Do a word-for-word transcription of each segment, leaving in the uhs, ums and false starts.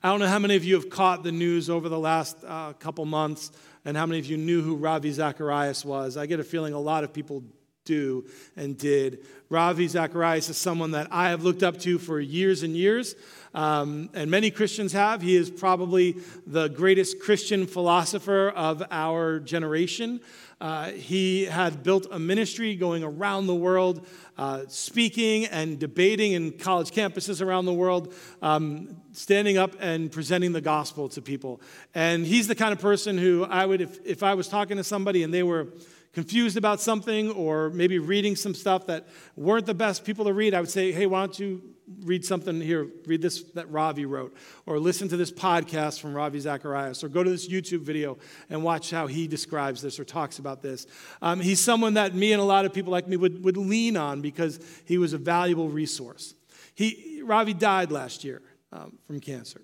I don't know how many of you have caught the news over the last uh, couple months and how many of you knew who Ravi Zacharias was. I get a feeling a lot of people do and did. Ravi Zacharias is someone that I have looked up to for years and years, um, and many Christians have. He is probably the greatest Christian philosopher of our generation. Uh, he had built a ministry going around the world, uh, speaking and debating in college campuses around the world, um, standing up and presenting the gospel to people. And he's the kind of person who I would, if, if I was talking to somebody and they were confused about something or maybe reading some stuff that weren't the best people to read, I would say, hey, why don't you read something here, read this that Ravi wrote, or listen to this podcast from Ravi Zacharias, or go to this YouTube video and watch how he describes this or talks about this. Um, he's someone that me and a lot of people like me would, would lean on because he was a valuable resource. He Ravi died last year um, from cancer.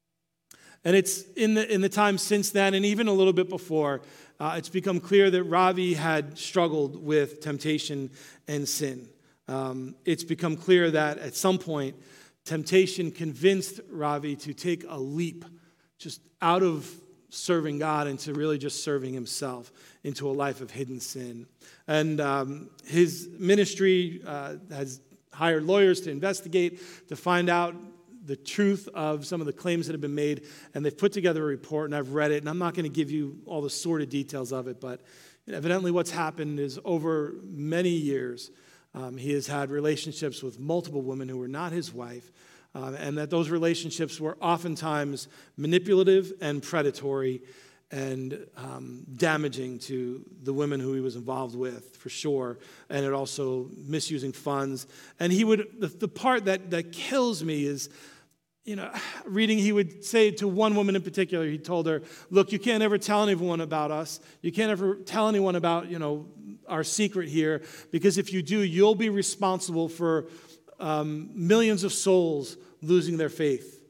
And it's in the in the time since then, and even a little bit before, uh, it's become clear that Ravi had struggled with temptation and sin. Um, it's become clear that at some point, temptation convinced Ravi to take a leap just out of serving God into really just serving himself into a life of hidden sin. And um, his ministry uh, has hired lawyers to investigate, to find out the truth of some of the claims that have been made, and they've put together a report, and I've read it, and I'm not going to give you all the sordid details of it, but evidently what's happened is over many years, um, he has had relationships with multiple women who were not his wife, uh, and that those relationships were oftentimes manipulative and predatory and um, damaging to the women who he was involved with, for sure, and it also misusing funds. And he would, the, the part that, that kills me is, you know, reading, he would say to one woman in particular, he told her, look, you can't ever tell anyone about us. You can't ever tell anyone about, you know, our secret here, because if you do, you'll be responsible for um, millions of souls losing their faith.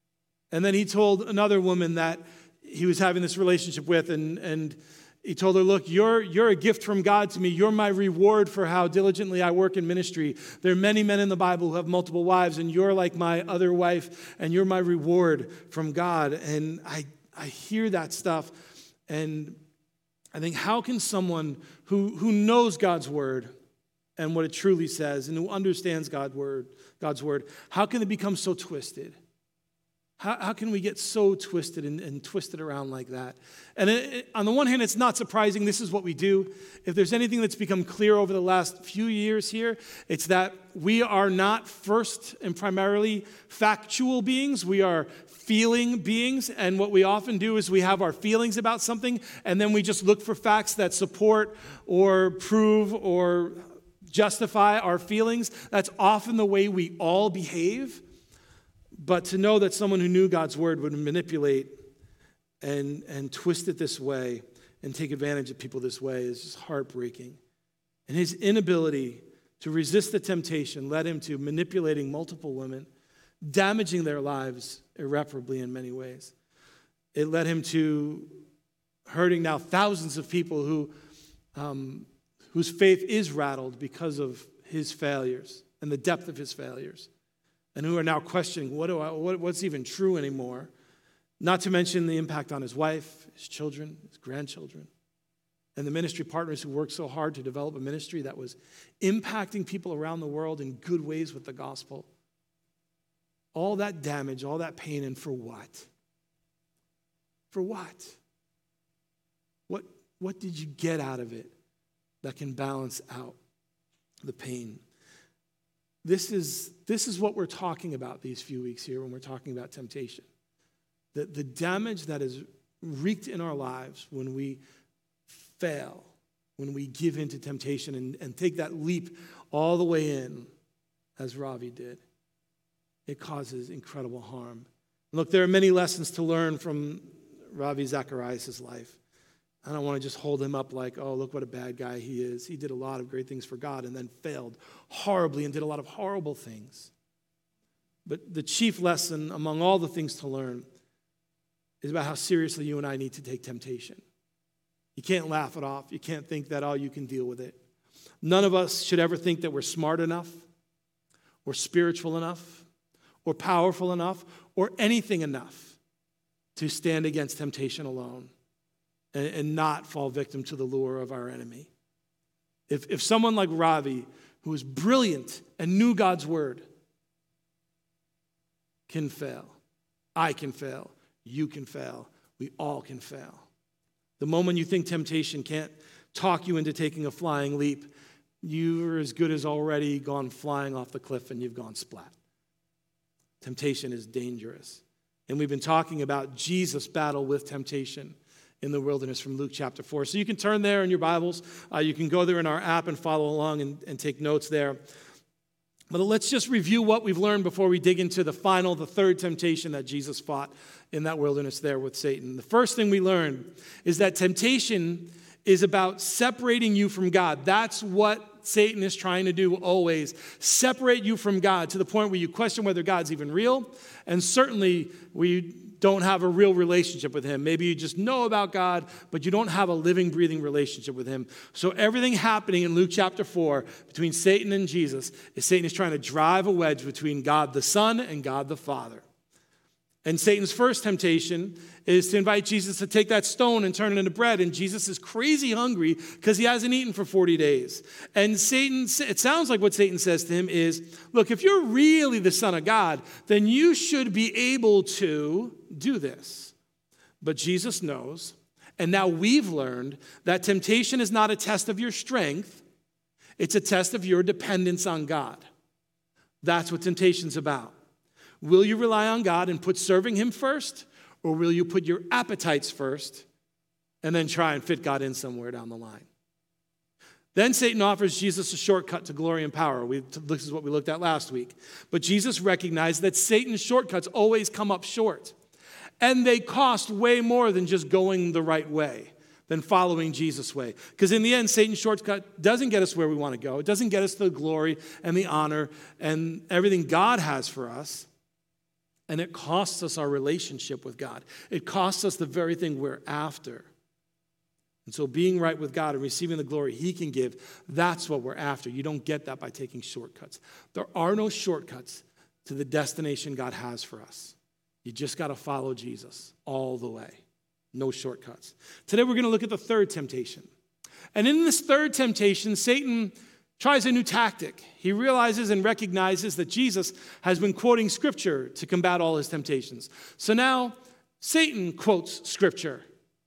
And then he told another woman that he was having this relationship with, and, and he told her, look, you're, you're a gift from God to me. You're my reward for how diligently I work in ministry. There are many men in the Bible who have multiple wives, and you're like my other wife, and you're my reward from God. And I, I hear that stuff, and I think, how can someone who, who knows God's word and what it truly says, and who understands God's word, God's word, how can they become so twisted? How, how can we get so twisted and, and twisted around like that? And it, it, on the one hand, it's not surprising. This is what we do. If there's anything that's become clear over the last few years here, it's that we are not first and primarily factual beings. We are feeling beings. And what we often do is we have our feelings about something, and then we just look for facts that support or prove or justify our feelings. That's often the way we all behave. But to know that someone who knew God's word would manipulate and, and twist it this way and take advantage of people this way is just heartbreaking. And his inability to resist the temptation led him to manipulating multiple women, damaging their lives irreparably in many ways. It led him to hurting now thousands of people who, um, whose faith is rattled because of his failures and the depth of his failures, and who are now questioning, what do I, what, what's even true anymore? Not to mention the impact on his wife, his children, his grandchildren, and the ministry partners who worked so hard to develop a ministry that was impacting people around the world in good ways with the gospel. All that damage, all that pain, and for what? For what? What, what did you get out of it that can balance out the pain? This is, this is what we're talking about these few weeks here when we're talking about temptation. The, the damage that is wreaked in our lives when we fail, when we give in to temptation and, and take that leap all the way in, as Ravi did. It causes incredible harm. Look, there are many lessons to learn from Ravi Zacharias' life. I don't want to just hold him up like, oh, look what a bad guy he is. He did a lot of great things for God and then failed horribly and did a lot of horrible things. But the chief lesson among all the things to learn is about how seriously you and I need to take temptation. You can't laugh it off. You can't think that, oh, you can deal with it. None of us should ever think that we're smart enough or spiritual enough or powerful enough or anything enough to stand against temptation alone and, and not fall victim to the lure of our enemy. If, if someone like Ravi, who is brilliant and knew God's word, can fail, I can fail, you can fail, we all can fail. The moment you think temptation can't talk you into taking a flying leap, you're as good as already gone flying off the cliff and you've gone splat. Temptation is dangerous. And we've been talking about Jesus' battle with temptation in the wilderness from Luke chapter four. So you can turn there in your Bibles. Uh, you can go there in our app and follow along and, and take notes there. But let's just review what we've learned before we dig into the final, the third temptation that Jesus fought in that wilderness there with Satan. The first thing we learned is that temptation is about separating you from God. That's what Satan is trying to do always. Separate you from God to the point where you question whether God's even real. And certainly we don't have a real relationship with him. Maybe you just know about God, but you don't have a living, breathing relationship with him. So everything happening in Luke chapter four between Satan and Jesus is Satan is trying to drive a wedge between God the Son and God the Father. And Satan's first temptation is to invite Jesus to take that stone and turn it into bread. And Jesus is crazy hungry because he hasn't eaten for forty days. And Satan, it sounds like what Satan says to him is, look, if you're really the Son of God, then you should be able to do this. But Jesus knows, and now we've learned, that temptation is not a test of your strength. It's a test of your dependence on God. That's what temptation's about. Will you rely on God and put serving him first? Or will you put your appetites first and then try and fit God in somewhere down the line? Then Satan offers Jesus a shortcut to glory and power. We, this is what we looked at last week. But Jesus recognized that Satan's shortcuts always come up short. And they cost way more than just going the right way, than following Jesus' way. Because in the end, Satan's shortcut doesn't get us where we want to go. It doesn't get us the glory and the honor and everything God has for us. And it costs us our relationship with God. It costs us the very thing we're after. And so being right with God and receiving the glory he can give, that's what we're after. You don't get that by taking shortcuts. There are no shortcuts to the destination God has for us. You just got to follow Jesus all the way. No shortcuts. Today we're going to look at the third temptation. And in this third temptation, Satan tries a new tactic. He realizes and recognizes that Jesus has been quoting Scripture to combat all his temptations. So now Satan quotes Scripture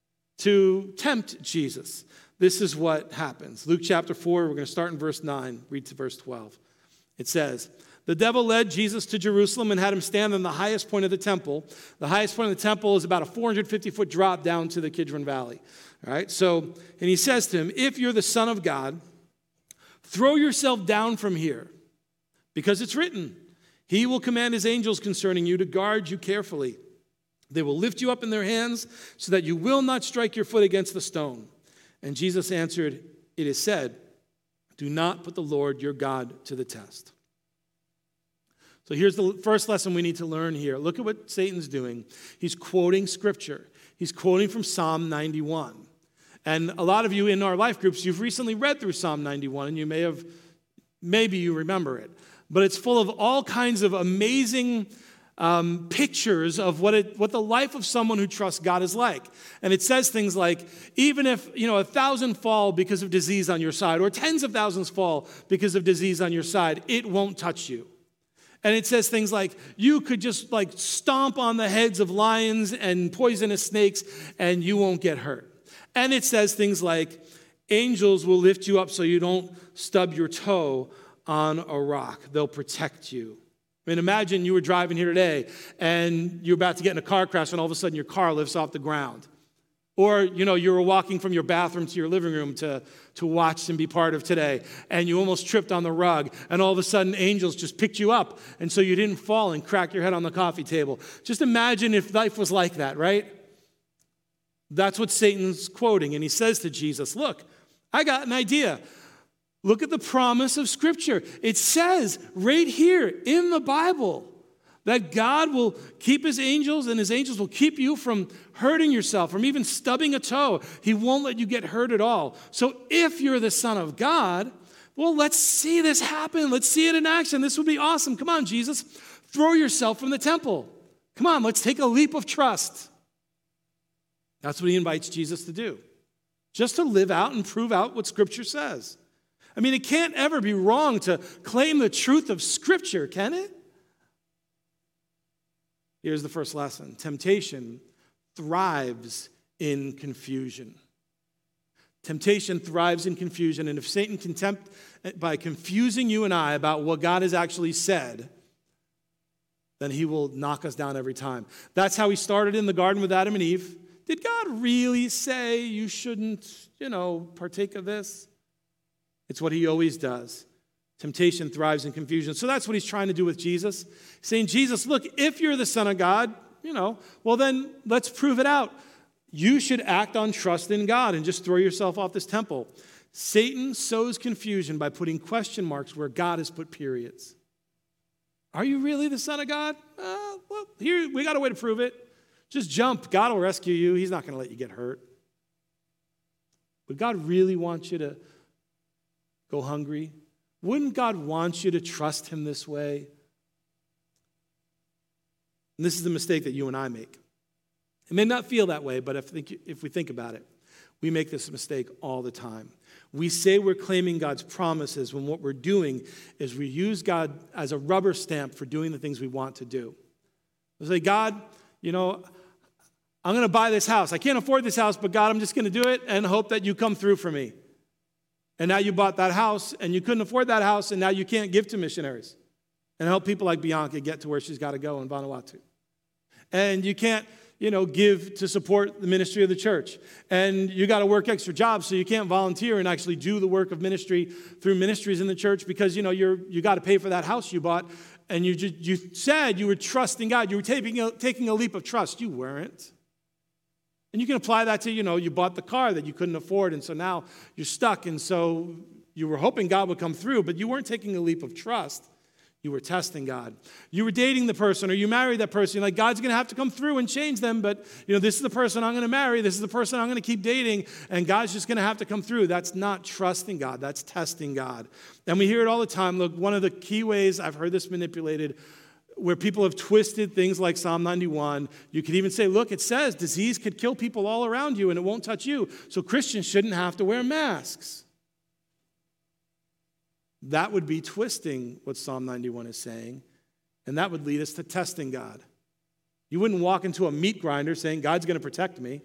to tempt Jesus. This is what happens. Luke chapter four, we're going to start in verse nine. Read to verse twelve. It says, the devil led Jesus to Jerusalem and had him stand on the highest point of the temple. The highest point of the temple is about a four hundred fifty foot drop down to the Kidron Valley. All right, so, and he says to him, if you're the Son of God, throw yourself down from here, because it's written, he will command his angels concerning you to guard you carefully. They will lift you up in their hands so that you will not strike your foot against the stone. And Jesus answered, it is said, do not put the Lord your God to the test. So here's the first lesson we need to learn here. Look at what Satan's doing. He's quoting Scripture. He's quoting from Psalm ninety-one. And a lot of you in our life groups, you've recently read through Psalm ninety-one, and you may have, maybe you remember it. But it's full of all kinds of amazing um, pictures of what it, what the life of someone who trusts God is like. And it says things like, even if, you know, a thousand fall because of disease on your side, or tens of thousands fall because of disease on your side, it won't touch you. And it says things like, you could just like stomp on the heads of lions and poisonous snakes, and you won't get hurt. And it says things like, angels will lift you up so you don't stub your toe on a rock. They'll protect you. I mean, imagine you were driving here today and you're about to get in a car crash and all of a sudden your car lifts off the ground. Or, you know, you were walking from your bathroom to your living room to, to watch and be part of today, and you almost tripped on the rug, and all of a sudden angels just picked you up, and so you didn't fall and crack your head on the coffee table. Just imagine if life was like that, right? That's what Satan's quoting, and he says to Jesus, look, I got an idea. Look at the promise of Scripture. It says right here in the Bible that God will keep his angels, and his angels will keep you from hurting yourself, from even stubbing a toe. He won't let you get hurt at all. So if you're the Son of God, well, let's see this happen. Let's see it in action. This would be awesome. Come on, Jesus. Throw yourself from the temple. Come on, let's take a leap of trust. That's what he invites Jesus to do. Just to live out and prove out what Scripture says. I mean, it can't ever be wrong to claim the truth of Scripture, can it? Here's the first lesson. Temptation thrives in confusion. Temptation thrives in confusion, and if Satan can tempt by confusing you and I about what God has actually said, then he will knock us down every time. That's how he started in the garden with Adam and Eve. Did God really say you shouldn't, you know, partake of this? It's what he always does. Temptation thrives in confusion. So that's what he's trying to do with Jesus. Saying, Jesus, look, if you're the Son of God, you know, well then let's prove it out. You should act on trust in God and just throw yourself off this temple. Satan sows confusion by putting question marks where God has put periods. Are you really the Son of God? Uh, well, here, we got a way to prove it. Just jump. God will rescue you. He's not going to let you get hurt. Would God really want you to go hungry? Wouldn't God want you to trust him this way? And this is the mistake that you and I make. It may not feel that way, but if, if we think about it, we make this mistake all the time. We say we're claiming God's promises when what we're doing is we use God as a rubber stamp for doing the things we want to do. We say, God, you know, I'm going to buy this house. I can't afford this house, but God, I'm just going to do it and hope that you come through for me. And now you bought that house, and you couldn't afford that house, and now you can't give to missionaries and help people like Bianca get to where she's got to go in Vanuatu. And you can't, you know, give to support the ministry of the church. And you got to work extra jobs, so you can't volunteer and actually do the work of ministry through ministries in the church because, you know, you're you got to pay for that house you bought. And you just, you said you were trusting God. You were taking a, taking a leap of trust. You weren't. And you can apply that to, you know, you bought the car that you couldn't afford, and so now you're stuck. And so you were hoping God would come through, but you weren't taking a leap of trust. You were testing God. You were dating the person, or you married that person. You're like, God's going to have to come through and change them, but, you know, this is the person I'm going to marry. This is the person I'm going to keep dating, and God's just going to have to come through. That's not trusting God. That's testing God. And we hear it all the time. Look, one of the key ways I've heard this manipulated where people have twisted things like Psalm ninety-one. You could even say, look, it says disease could kill people all around you and it won't touch you. So Christians shouldn't have to wear masks. That would be twisting what Psalm ninety-one is saying, and that would lead us to testing God. You wouldn't walk into a meat grinder saying, God's going to protect me.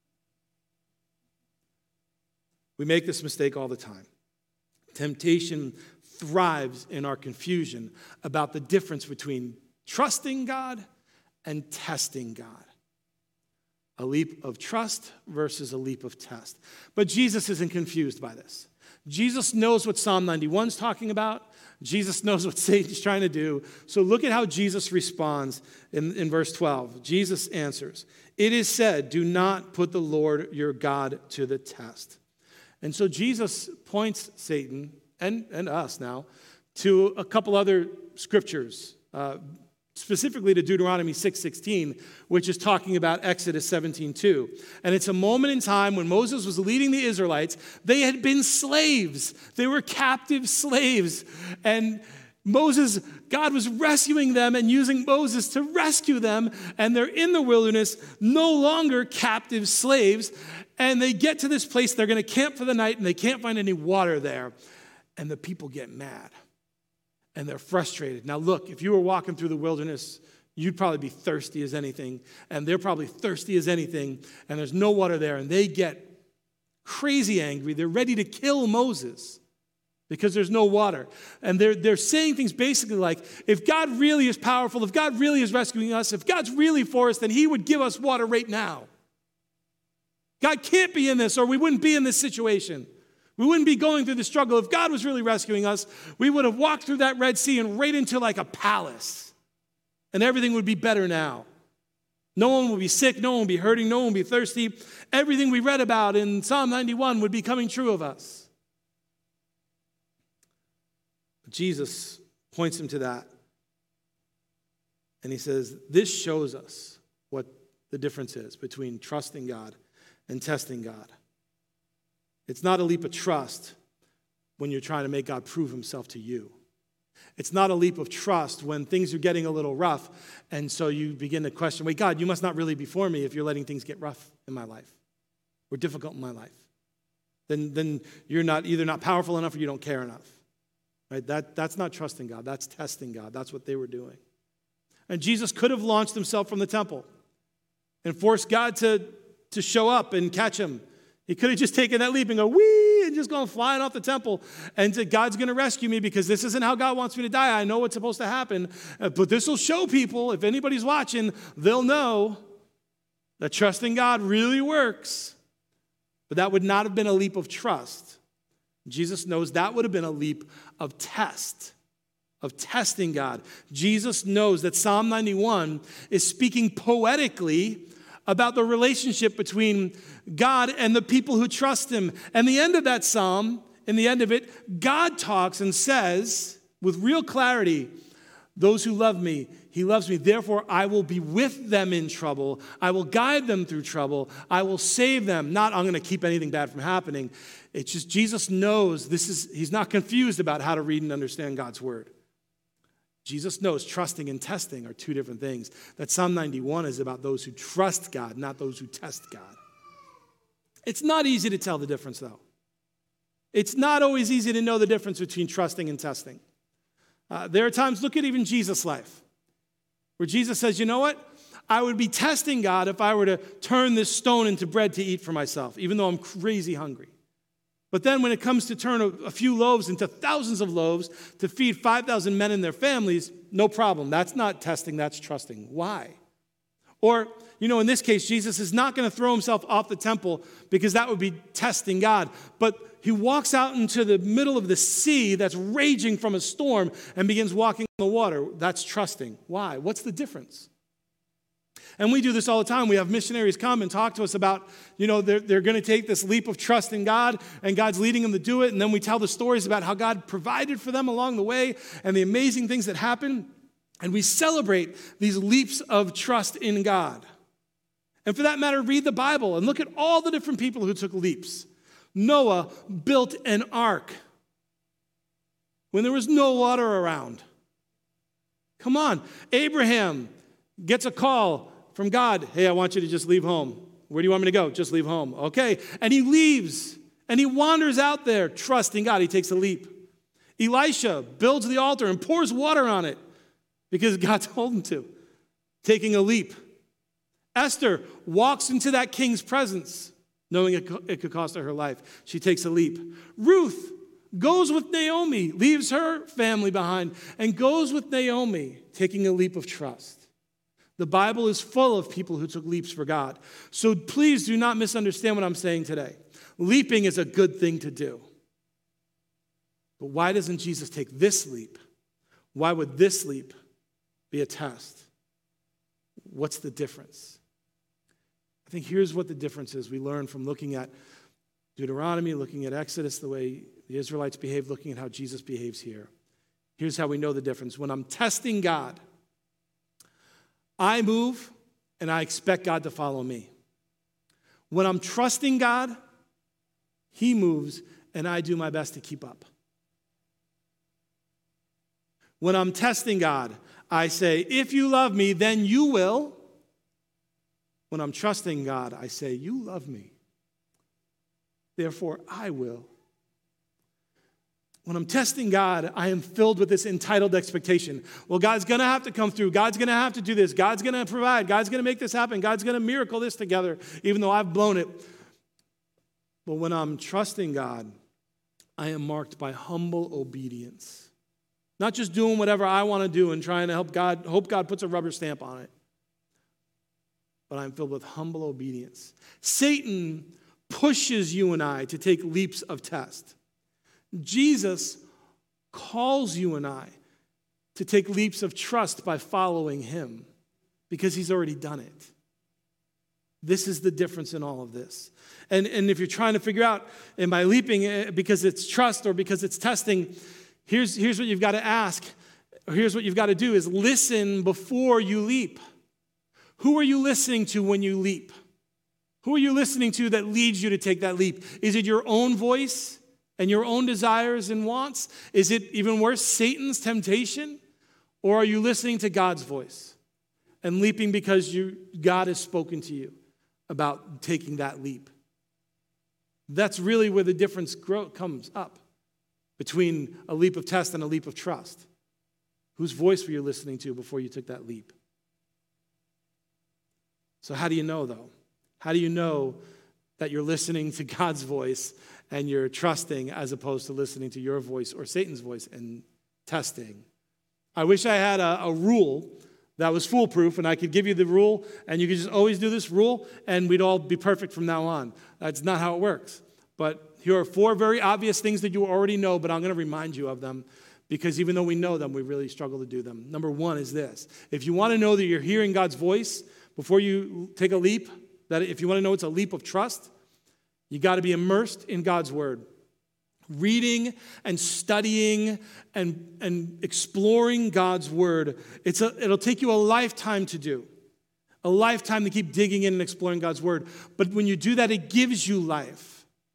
We make this mistake all the time. Temptation thrives in our confusion about the difference between trusting God and testing God. A leap of trust versus a leap of test. But Jesus isn't confused by this. Jesus knows what Psalm ninety-one is talking about. Jesus knows what Satan's trying to do. So look at how Jesus responds in, in verse twelve. Jesus answers, "It is said, do not put the Lord your God to the test." And so Jesus points Satan and, and us now to a couple other scriptures, uh, specifically to Deuteronomy six sixteen, which is talking about Exodus seventeen two. And it's a moment in time when Moses was leading the Israelites. They had been slaves. They were captive slaves. And Moses, God was rescuing them and using Moses to rescue them. And they're in the wilderness, no longer captive slaves. And they get to this place, they're going to camp for the night, and they can't find any water there. And the people get mad. And they're frustrated. Now look, if you were walking through the wilderness, you'd probably be thirsty as anything. And they're probably thirsty as anything. And there's no water there. And they get crazy angry. They're ready to kill Moses because there's no water. And they're, they're saying things basically like, if God really is powerful, if God really is rescuing us, if God's really for us, then he would give us water right now. God can't be in this, or we wouldn't be in this situation. We wouldn't be going through the struggle. If God was really rescuing us, we would have walked through that Red Sea and right into like a palace. And everything would be better now. No one would be sick. No one would be hurting. No one would be thirsty. Everything we read about in Psalm ninety-one would be coming true of us. But Jesus points him to that. And he says, this shows us what the difference is between trusting God and testing God. It's not a leap of trust when you're trying to make God prove himself to you. It's not a leap of trust when things are getting a little rough, and so you begin to question, wait, God, you must not really be for me if you're letting things get rough in my life or difficult in my life. Then, then you're not either not powerful enough or you don't care enough. Right? That, that's not trusting God. That's testing God. That's what they were doing. And Jesus could have launched himself from the temple and forced God to, to show up and catch him. He could have just taken that leap and go, whee, and just gone flying off the temple and said, God's going to rescue me because this isn't how God wants me to die. I know what's supposed to happen. But this will show people, if anybody's watching, they'll know that trusting God really works. But that would not have been a leap of trust. Jesus knows that would have been a leap of test, of testing God. Jesus knows that Psalm ninety-one is speaking poetically about the relationship between God and the people who trust him. And the end of that psalm, in the end of it, God talks and says with real clarity, those who love me, he loves me. Therefore, I will be with them in trouble. I will guide them through trouble. I will save them. Not, I'm going to keep anything bad from happening. It's just Jesus knows this is, he's not confused about how to read and understand God's word. Jesus knows trusting and testing are two different things. That Psalm ninety-one is about those who trust God, not those who test God. It's not easy to tell the difference, though. It's not always easy to know the difference between trusting and testing. Uh, there are times, look at even Jesus' life, where Jesus says, you know what? I would be testing God if I were to turn this stone into bread to eat for myself, even though I'm crazy hungry. But then when it comes to turn a, a few loaves into thousands of loaves to feed five thousand men and their families, no problem. That's not testing, that's trusting. Why? Or, you know, in this case, Jesus is not going to throw himself off the temple because that would be testing God. But he walks out into the middle of the sea that's raging from a storm and begins walking on the water. That's trusting. Why? What's the difference? And we do this all the time. We have missionaries come and talk to us about, you know, they're, they're going to take this leap of trust in God, and God's leading them to do it. And then we tell the stories about how God provided for them along the way and the amazing things that happen. And we celebrate these leaps of trust in God. And for that matter, read the Bible and look at all the different people who took leaps. Noah built an ark when there was no water around. Come on. Abraham gets a call from God. Hey, I want you to just leave home. Where do you want me to go? Just leave home. Okay. And he leaves and he wanders out there trusting God. He takes a leap. Elisha builds the altar and pours water on it because God told him to, taking a leap. Esther walks into that king's presence, knowing it, co- it could cost her her life. She takes a leap. Ruth goes with Naomi, leaves her family behind, and goes with Naomi, taking a leap of trust. The Bible is full of people who took leaps for God. So please do not misunderstand what I'm saying today. Leaping is a good thing to do. But why doesn't Jesus take this leap? Why would this leap be a test? What's the difference? I think here's what the difference is. We learn from looking at Deuteronomy, looking at Exodus, the way the Israelites behaved, looking at how Jesus behaves here. Here's how we know the difference. When I'm testing God, I move and I expect God to follow me. When I'm trusting God, he moves and I do my best to keep up. When I'm testing God, I say, if you love me, then you will. When I'm trusting God, I say, you love me. Therefore, I will. When I'm testing God, I am filled with this entitled expectation. Well, God's going to have to come through. God's going to have to do this. God's going to provide. God's going to make this happen. God's going to miracle this together, even though I've blown it. But when I'm trusting God, I am marked by humble obedience. Not just doing whatever I want to do and trying to help God, hope God puts a rubber stamp on it. But I'm filled with humble obedience. Satan pushes you and I to take leaps of test. Jesus calls you and I to take leaps of trust by following him because he's already done it. This is the difference in all of this. And, and if you're trying to figure out, am I leaping because it's trust or because it's testing, here's, here's what you've got to ask, or here's what you've got to do is listen before you leap. Who are you listening to when you leap? Who are you listening to that leads you to take that leap? Is it your own voice? and your own desires and wants? Is it even worse, Satan's temptation? Or are you listening to God's voice and leaping because you, God has spoken to you about taking that leap? That's really where the difference grow, comes up between a leap of test and a leap of trust. Whose voice were you listening to before you took that leap? So how do you know, though? How do you know that you're listening to God's voice and you're trusting as opposed to listening to your voice or Satan's voice and testing? I wish I had a, a rule that was foolproof and I could give you the rule and you could just always do this rule and we'd all be perfect from now on. That's not how it works. But here are four very obvious things that you already know, but I'm going to remind you of them because even though we know them, we really struggle to do them. Number one is this. If you want to know that you're hearing God's voice before you take a leap, that if you want to know it's a leap of trust, you got to be immersed in God's word. Reading and studying and, and exploring God's word, it's a, it'll take you a lifetime to do. A lifetime to keep digging in and exploring God's word. But when you do that, it gives you life.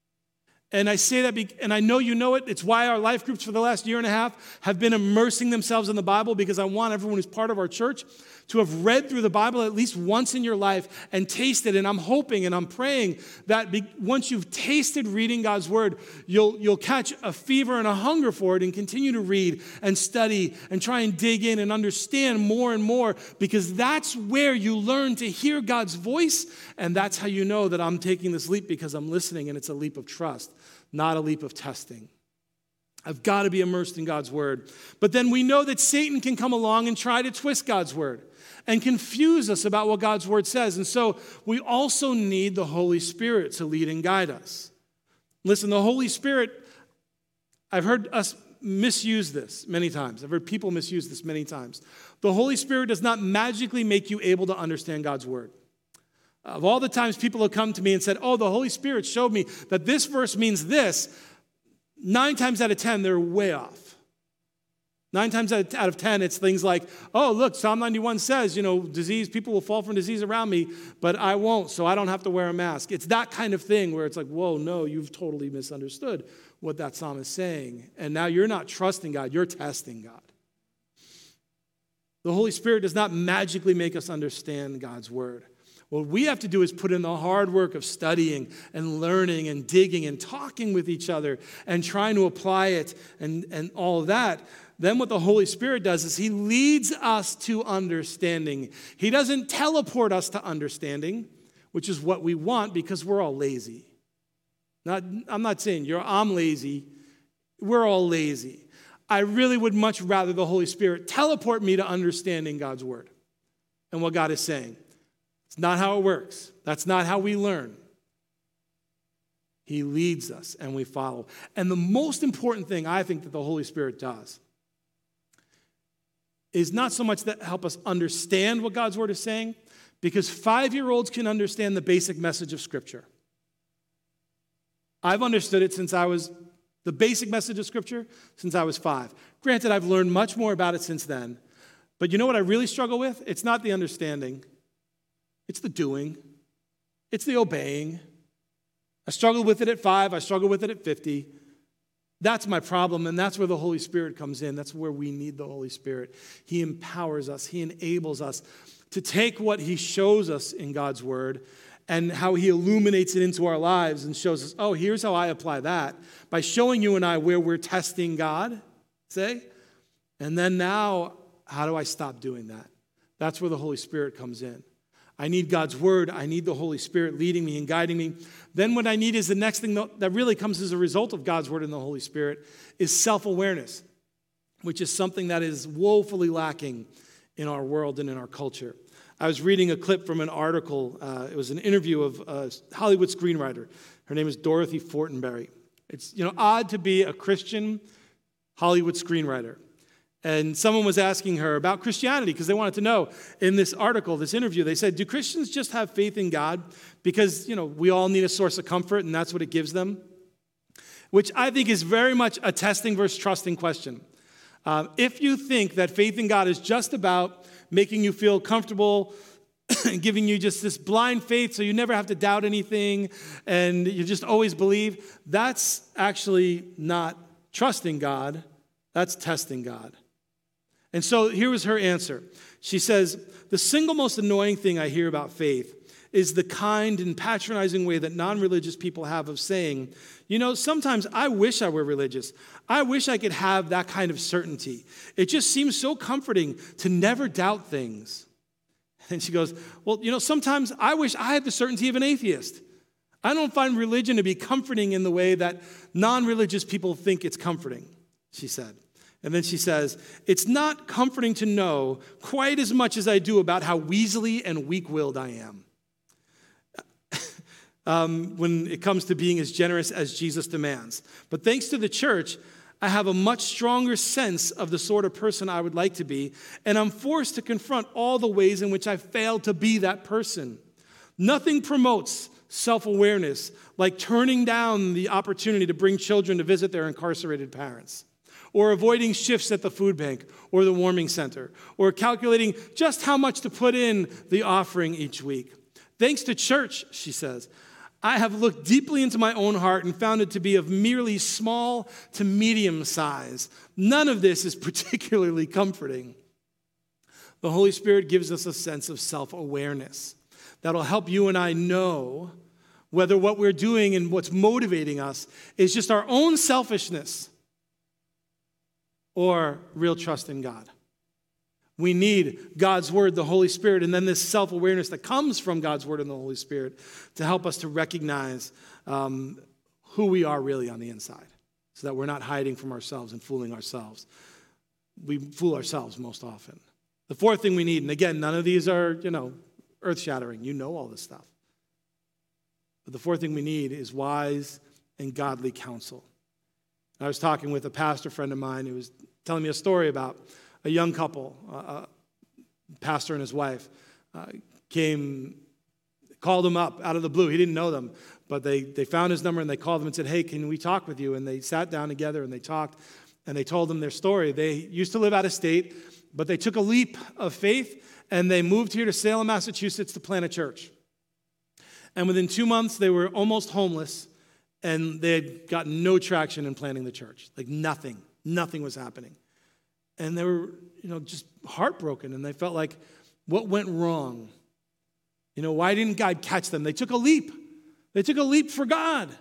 And I say that, be, and I know you know it. It's why our life groups for the last year and a half have been immersing themselves in the Bible, because I want everyone who's part of our church to have read through the Bible at least once in your life and tasted. And I'm hoping and I'm praying that be, once you've tasted reading God's word, you'll, you'll catch a fever and a hunger for it and continue to read and study and try and dig in and understand more and more, because that's where you learn to hear God's voice. And that's how you know that I'm taking this leap, because I'm listening, and it's a leap of trust, not a leap of testing. I've got to be immersed in God's word. But then we know that Satan can come along and try to twist God's word and confuse us about what God's word says. And so we also need the Holy Spirit to lead and guide us. Listen, the Holy Spirit, I've heard us misuse this many times. I've heard people misuse this many times. The Holy Spirit does not magically make you able to understand God's word. Of all the times people have come to me and said, oh, the Holy Spirit showed me that this verse means this, nine times out of ten, they're way off. Nine times out of ten, it's things like, oh, look, Psalm ninety-one says, you know, disease, people will fall from disease around me, but I won't, so I don't have to wear a mask. It's that kind of thing where it's like, whoa, no, you've totally misunderstood what that psalm is saying. And now you're not trusting God, you're testing God. The Holy Spirit does not magically make us understand God's word. What we have to do is put in the hard work of studying and learning and digging and talking with each other and trying to apply it and, and all of that. Then what the Holy Spirit does is he leads us to understanding. He doesn't teleport us to understanding, which is what we want because we're all lazy. Not, I'm not saying you're, I'm lazy. We're all lazy. I really would much rather the Holy Spirit teleport me to understanding God's word and what God is saying. It's not how it works. That's not how we learn. He leads us and we follow. And the most important thing I think that the Holy Spirit does is not so much that help us understand what God's word is saying, because five-year-olds can understand the basic message of Scripture. I've understood it since I was, the basic message of Scripture, since I was five. Granted, I've learned much more about it since then. But you know what I really struggle with? It's not the understanding. It's the doing. It's the obeying. I struggled with it at five. I struggled with it at fifty. That's my problem, and that's where the Holy Spirit comes in. That's where we need the Holy Spirit. He empowers us. He enables us to take what he shows us in God's word and how he illuminates it into our lives and shows us, oh, here's how I apply that, by showing you and I where we're testing God, say, and then now, how do I stop doing that? That's where the Holy Spirit comes in. I need God's word. I need the Holy Spirit leading me and guiding me. Then what I need is the next thing that really comes as a result of God's word and the Holy Spirit is self-awareness, which is something that is woefully lacking in our world and in our culture. I was reading a clip from an article. Uh, it was an interview of a Hollywood screenwriter. Her name is Dorothy Fortenberry. It's, you know, odd to be a Christian Hollywood screenwriter. And someone was asking her about Christianity because they wanted to know. In this article, this interview, they said, do Christians just have faith in God because, you know, we all need a source of comfort and that's what it gives them? Which I think is very much a testing versus trusting question. Uh, if you think that faith in God is just about making you feel comfortable giving you just this blind faith so you never have to doubt anything and you just always believe, that's actually not trusting God. That's testing God. And so here was her answer. She says, the single most annoying thing I hear about faith is the kind and patronizing way that non-religious people have of saying, you know, sometimes I wish I were religious. I wish I could have that kind of certainty. It just seems so comforting to never doubt things. And she goes, well, you know, sometimes I wish I had the certainty of an atheist. I don't find religion to be comforting in the way that non-religious people think it's comforting, she said. And then she says, it's not comforting to know quite as much as I do about how weaselly and weak-willed I am. Um, when it comes to being as generous as Jesus demands. But thanks to the church, I have a much stronger sense of the sort of person I would like to be, and I'm forced to confront all the ways in which I failed to be that person. Nothing promotes self-awareness like turning down the opportunity to bring children to visit their incarcerated parents, or avoiding shifts at the food bank or the warming center, or calculating just how much to put in the offering each week. Thanks to church, she says, I have looked deeply into my own heart and found it to be of merely small to medium size. None of this is particularly comforting. The Holy Spirit gives us a sense of self-awareness that'll help you and I know whether what we're doing and what's motivating us is just our own selfishness or real trust in God. We need God's word, the Holy Spirit, and then this self-awareness that comes from God's word and the Holy Spirit to help us to recognize um, who we are really on the inside so that we're not hiding from ourselves and fooling ourselves. We fool ourselves most often. The fourth thing we need, and again, none of these are, you know, earth-shattering. You know all this stuff. But the fourth thing we need is wise and godly counsel. I was talking with a pastor friend of mine who was telling me a story about a young couple, a pastor and his wife, uh, came, called him up out of the blue. He didn't know them, but they, they found his number and they called him and said, hey, can we talk with you? And they sat down together and they talked and they told him their story. They used to live out of state, but they took a leap of faith and they moved here to Salem, Massachusetts to plant a church. And within two months, they were almost homeless and they had gotten no traction in planting the church. Like nothing, nothing was happening. And they were, you know, just heartbroken. And they felt like, what went wrong? You know, why didn't God catch them? They took a leap. They took a leap for God.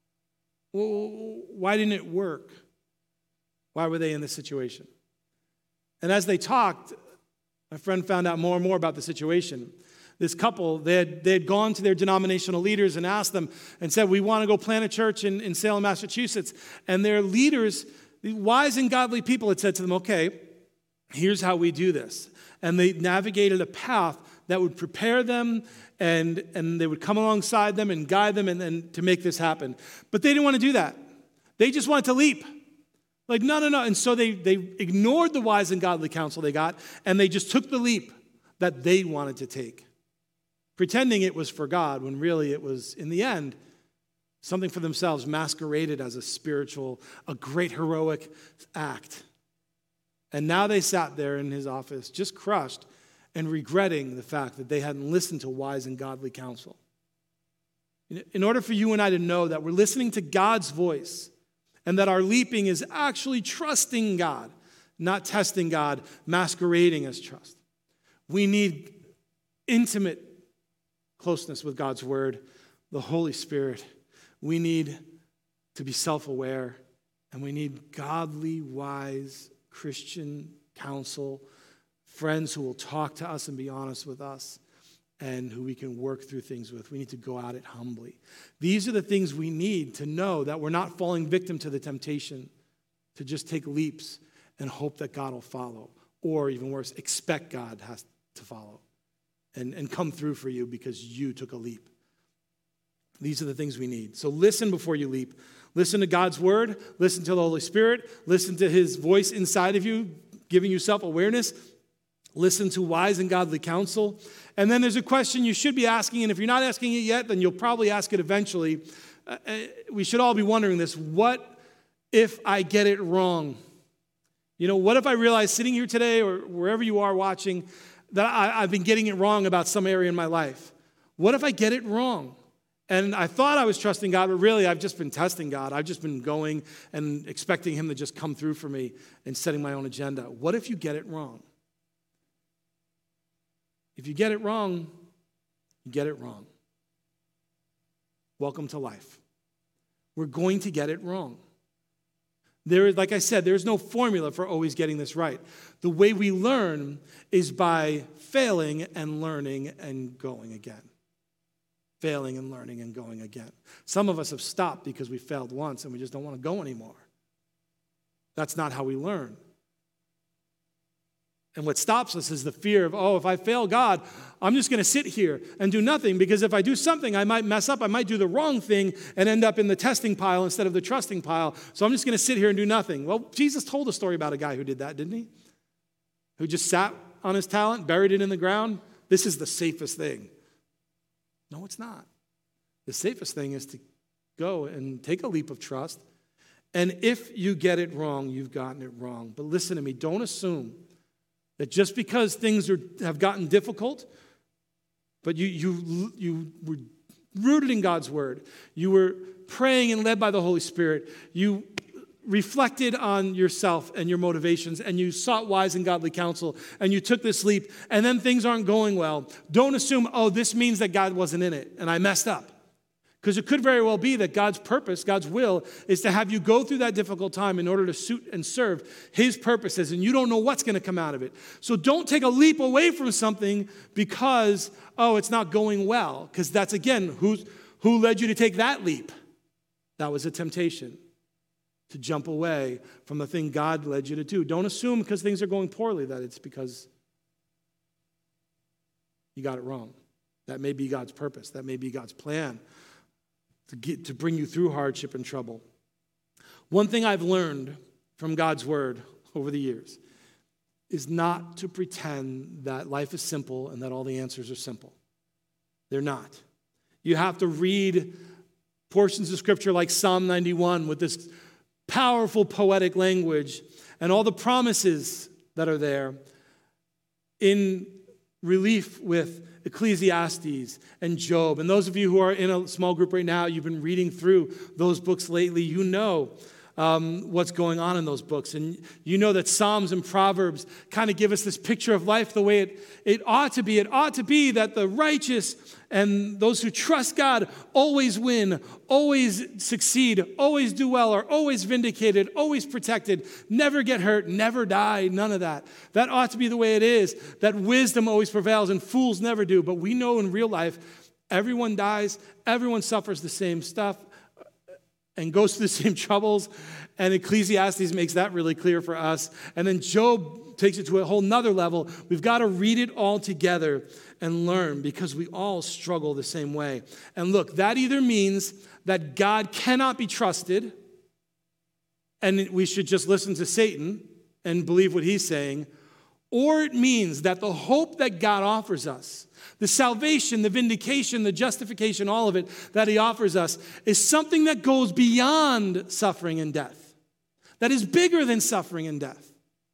Well, why didn't it work? Why were they in this situation? And as they talked, my friend found out more and more about the situation. This couple, they had, they had gone to their denominational leaders and asked them and said, we want to go plant a church in, in Salem, Massachusetts. And their leaders, wise and godly people, had said to them, okay, here's how we do this. And they navigated a path that would prepare them and, and they would come alongside them and guide them and, and to make this happen. But they didn't want to do that. They just wanted to leap. Like, no, no, no. And so they, they ignored the wise and godly counsel they got and they just took the leap that they wanted to take, pretending it was for God when really it was, in the end, something for themselves masqueraded as a spiritual, a great heroic act. And now they sat there in his office just crushed and regretting the fact that they hadn't listened to wise and godly counsel. In order for you and I to know that we're listening to God's voice and that our leaping is actually trusting God, not testing God, masquerading as trust, we need intimate closeness with God's word, the Holy Spirit. We need to be self-aware, and we need godly, wise, Christian counsel, friends who will talk to us and be honest with us, and who we can work through things with. We need to go at it humbly. These are the things we need to know that we're not falling victim to the temptation to just take leaps and hope that God will follow, or even worse, expect God has to follow and, and come through for you because you took a leap. These are the things we need. So listen before you leap. Listen to God's word. Listen to the Holy Spirit. Listen to his voice inside of you, giving you self-awareness. Listen to wise and godly counsel. And then there's a question you should be asking, and if you're not asking it yet, then you'll probably ask it eventually. Uh, we should all be wondering this. What if I get it wrong? You know, what if I realize sitting here today or wherever you are watching, that I, I've been getting it wrong about some area in my life. What if I get it wrong? And I thought I was trusting God, but really I've just been testing God. I've just been going and expecting him to just come through for me and setting my own agenda. What if you get it wrong? If you get it wrong, you get it wrong. Welcome to life. We're going to get it wrong. There is, like I said, there's no formula for always getting this right. The way we learn is by failing and learning and going again. Failing and learning and going again. Some of us have stopped because we failed once and we just don't want to go anymore. That's not how we learn. And what stops us is the fear of, oh, if I fail God, I'm just going to sit here and do nothing, because if I do something, I might mess up. I might do the wrong thing and end up in the testing pile instead of the trusting pile. So I'm just going to sit here and do nothing. Well, Jesus told a story about a guy who did that, didn't he? Who just sat on his talent, buried it in the ground. This is the safest thing. No, it's not. The safest thing is to go and take a leap of trust. And if you get it wrong, you've gotten it wrong. But listen to me, don't assume that just because things are, have gotten difficult, but you, you, you were rooted in God's word, you were praying and led by the Holy Spirit, you reflected on yourself and your motivations, and you sought wise and godly counsel, and you took this leap, and then things aren't going well, don't assume, oh, this means that God wasn't in it, and I messed up. Because it could very well be that God's purpose, God's will, is to have you go through that difficult time in order to suit and serve his purposes, and you don't know what's going to come out of it. So don't take a leap away from something because, oh, it's not going well. Because that's, again, who's, who led you to take that leap? That was a temptation to jump away from the thing God led you to do. Don't assume because things are going poorly that it's because you got it wrong. That may be God's purpose. That may be God's plan to get to bring you through hardship and trouble. One thing I've learned from God's word over the years is not to pretend that life is simple and that all the answers are simple. They're not. You have to read portions of scripture like Psalm ninety-one with this powerful poetic language and all the promises that are there in relief with Ecclesiastes and Job. And those of you who are in a small group right now, you've been reading through those books lately, you know um, what's going on in those books. And you know that Psalms and Proverbs kind of give us this picture of life the way it, it ought to be. It ought to be that the righteous and those who trust God always win, always succeed, always do well, are always vindicated, always protected, never get hurt, never die, none of that. That ought to be the way it is, that wisdom always prevails and fools never do. But we know in real life, everyone dies, everyone suffers the same stuff and goes through the same troubles. And Ecclesiastes makes that really clear for us. And then Job takes it to a whole nother level. We've got to read it all together and learn, because we all struggle the same way. And look, that either means that God cannot be trusted and we should just listen to Satan and believe what he's saying, or it means that the hope that God offers us, the salvation, the vindication, the justification, all of it that he offers us, is something that goes beyond suffering and death, that is bigger than suffering and death.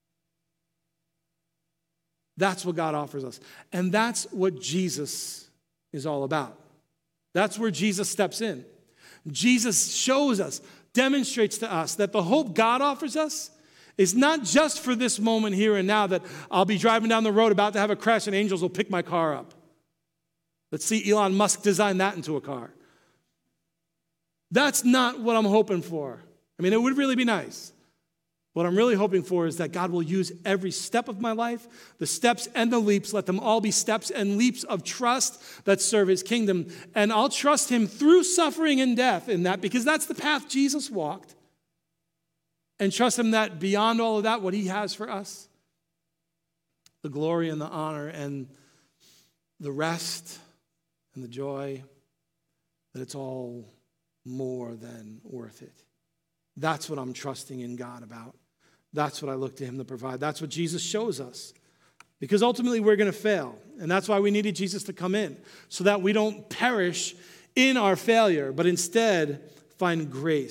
That's what God offers us. And that's what Jesus is all about. That's where Jesus steps in. Jesus shows us, demonstrates to us that the hope God offers us is not just for this moment here and now, that I'll be driving down the road about to have a crash and angels will pick my car up. Let's see Elon Musk design that into a car. That's not what I'm hoping for. I mean, it would really be nice. What I'm really hoping for is that God will use every step of my life, the steps and the leaps, let them all be steps and leaps of trust that serve his kingdom. And I'll trust him through suffering and death in that, because that's the path Jesus walked. And trust him that beyond all of that, what he has for us, the glory and the honor and the rest and the joy, that it's all more than worth it. That's what I'm trusting in God about. That's what I look to him to provide. That's what Jesus shows us. Because ultimately we're going to fail. And that's why we needed Jesus to come in, so that we don't perish in our failure, but instead find grace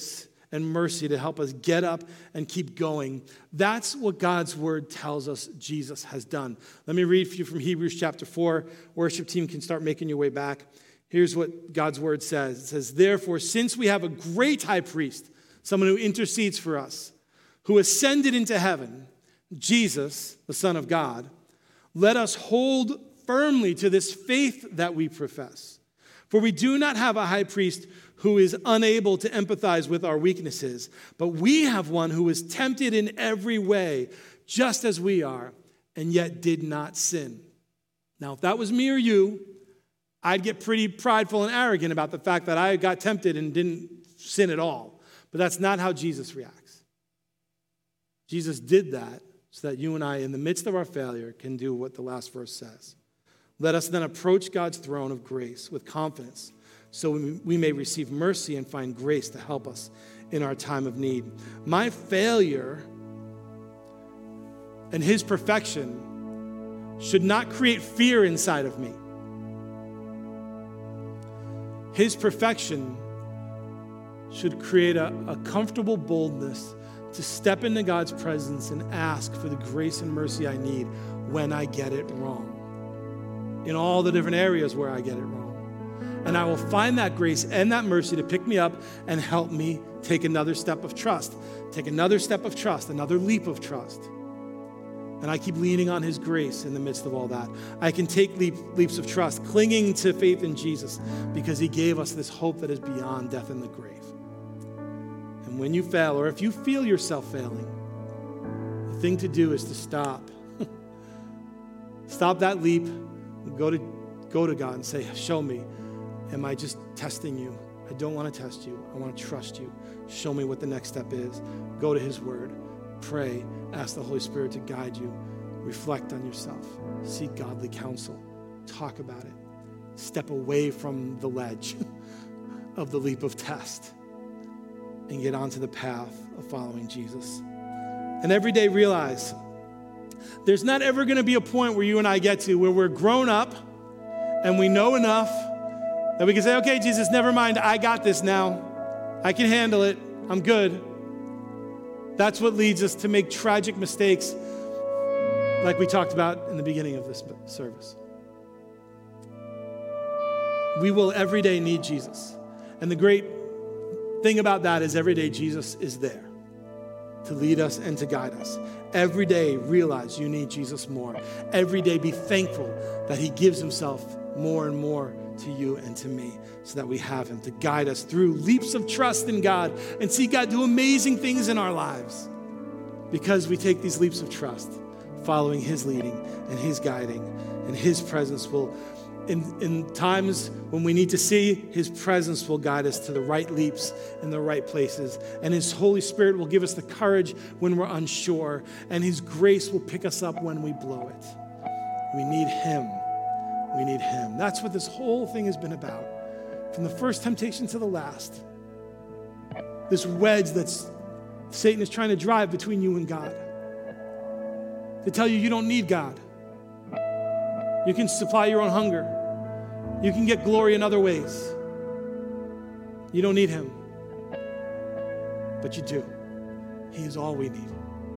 and mercy to help us get up and keep going. That's what God's word tells us Jesus has done. Let me read for you from Hebrews chapter four. Worship team can start making your way back. Here's what God's word says. It says, therefore, since we have a great high priest, someone who intercedes for us, who ascended into heaven, Jesus, the Son of God, let us hold firmly to this faith that we profess. For we do not have a high priest who is unable to empathize with our weaknesses, but we have one who is tempted in every way, just as we are, and yet did not sin. Now, if that was me or you, I'd get pretty prideful and arrogant about the fact that I got tempted and didn't sin at all. But that's not how Jesus reacts. Jesus did that so that you and I, in the midst of our failure, can do what the last verse says. Let us then approach God's throne of grace with confidence so we may receive mercy and find grace to help us in our time of need. My failure and his perfection should not create fear inside of me. His perfection should create a, a comfortable boldness to step into God's presence and ask for the grace and mercy I need when I get it wrong, in all the different areas where I get it wrong. And I will find that grace and that mercy to pick me up and help me take another step of trust, take another step of trust, another leap of trust. And I keep leaning on his grace in the midst of all that. I can take leap, leaps of trust, clinging to faith in Jesus because he gave us this hope that is beyond death and the grave. And when you fail, or if you feel yourself failing, the thing to do is to stop. Stop that leap. Go to, go to God and say, show me. Am I just testing you? I don't want to test you. I want to trust you. Show me what the next step is. Go to his word. Pray. Ask the Holy Spirit to guide you. Reflect on yourself. Seek godly counsel. Talk about it. Step away from the ledge of the leap of test and get onto the path of following Jesus. And every day realize there's not ever going to be a point where you and I get to where we're grown up and we know enough that we can say, okay, Jesus, never mind. I got this now. I can handle it. I'm good. That's what leads us to make tragic mistakes like we talked about in the beginning of this service. We will every day need Jesus. And the great thing about that is every day Jesus is there to lead us and to guide us. Every day realize you need Jesus more. Every day be thankful that he gives himself more and more to you and to me so that we have him to guide us through leaps of trust in God and see God do amazing things in our lives because we take these leaps of trust following his leading and his guiding, and his presence will, in, in times when we need to see, his presence will guide us to the right leaps in the right places, and his Holy Spirit will give us the courage when we're unsure, and his grace will pick us up when we blow it. We need him. We need him. That's what this whole thing has been about. From the first temptation to the last. This wedge that's Satan is trying to drive between you and God. To tell you you don't need God. You can supply your own hunger. You can get glory in other ways. You don't need him. But you do. He is all we need.